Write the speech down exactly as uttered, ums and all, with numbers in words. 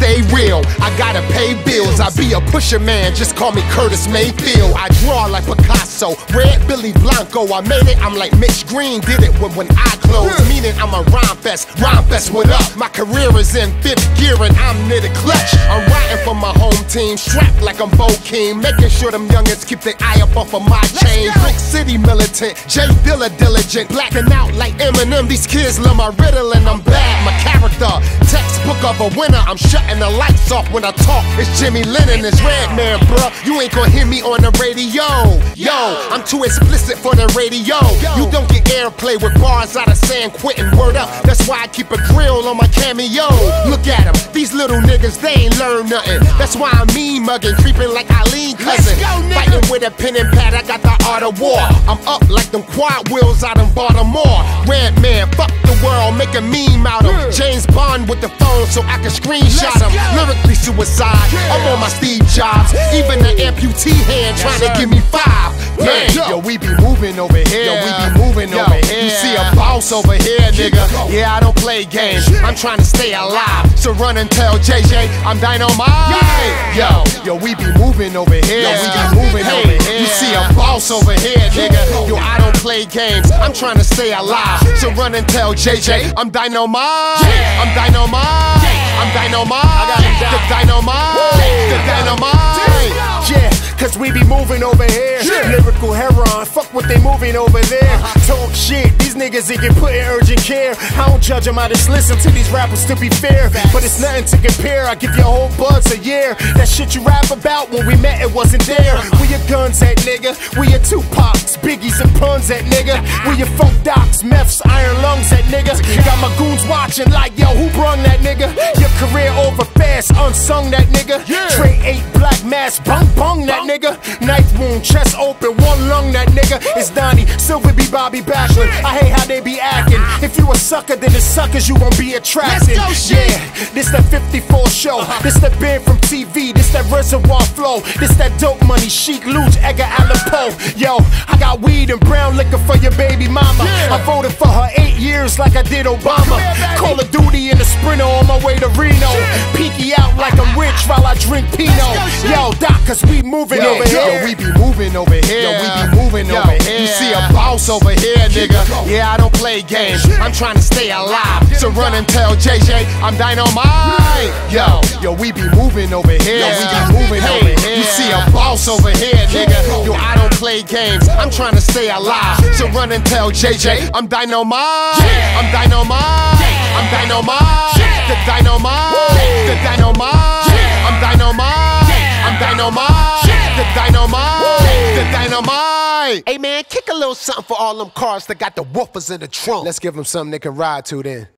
stay real. I gotta pay bills. I be a pusher man, just call me Curtis Mayfield. I draw like Picasso, red Billy Blanco. I made it, I'm like Mitch Green did it when, when I closed. Meaning I'm a rhyme fest, rhyme fest, what up? My career is in fifth gear and I'm near the clutch. I'm riding for my home team, strapped like I'm Bo King, making sure them youngins keep their eye up off of my chain. Brick City militant, Jay Dilla diligent, blacking out like Eminem. These kids love my riddle and I'm bad. My character, textbook of a winner. I'm shutting the lights off when I talk. It's Jimmy Lennon, it's Redman, bruh. You ain't gonna hear me on the radio. Yo, I'm too explicit for the radio. You don't get airplay with bars out of San Quentin. Word up, that's why I keep a grill on my cameo. Look at them, these little niggas, they ain't learn nothing. That's why I'm mean mugging, creeping like Eileen cousin. Fighting with a pen and pad, I got the art of war. I'm up like them quad wheels out in Baltimore. Redman, fuck the world, make a meme out of James Bond with the phone so I can screenshot him. Lyrically suicide, I'm on my Steve Jobs. Even the amputee hand trying to give me five. Man, yo, we be moving over here. Yo, we be moving over here. You see a boss over here, nigga. Yeah, I don't play games. I'm trying to stay alive. So run and tell J J I'm dynamite. Yo, yo, we be moving over here. Yo, we be moving over here. You see a boss over here, nigga. Yo, I don't play games. I'm trying to stay alive. So run and tell J J I'm dynamite. I'm dynamite. I'm dynamite. The dynamite. The dynamite. Yeah, cause we be moving over here. Yeah. Lyrical heron, fuck what they moving over there. Talk shit, these niggas they get put in urgent care. I don't judge them, I just listen to these rappers to be fair. But it's nothing to compare, I give you a whole buzz a year. That shit you rap about when we met, it wasn't there. Where your guns at, nigga? Where your Tupacs, Biggies and Puns at, nigga? Where your Funk Docs, Meths, Iron Lungs at, nigga? Got my goons watching like, yo, who brung that, nigga? Your career over fast, unsung that, nigga. Trey eight, black mask, bung bung that, nigga. Knife wound, chest open, one lung that, nigga. It's Donnie, Silver B, Bobby Bachelor. I hate how they be acting. If you a sucker, then it's suckers you gon' be attracted. Yeah, this that fifty-four show. This that band from T V. This that reservoir flow. This that dope money, Chic Luch, Edgar Allan Poe. Yo, I got weed and brown liquor for your baby mama. I voted for her eight years like I did Obama. Call of Duty in the Sprinter on my way to Reno. Peeky out like I'm rich while I drink Pinot. Yo, Doc, cause we moving yo, over yo, here. we be moving over here. Yo, we be moving yo, over here. You see a boss over here, nigga. Yeah, I don't play games. I'm trying to stay alive. So run and tell J J I'm dynamite. Yo, yo, we be moving over here. Yo, we be moving over here. You see a boss over here, nigga. Yo, I don't play games. I'm trying to stay alive. So run and tell J J I'm dynamite. I'm dynamite. I'm dynamite. The dynamite. The dynamite. I'm dynamite. I'm dynamite. The dynamite. The dynamite. Hey man, kick a little something for all them cars that got the woofers in the trunk. Let's give them something they can ride to then.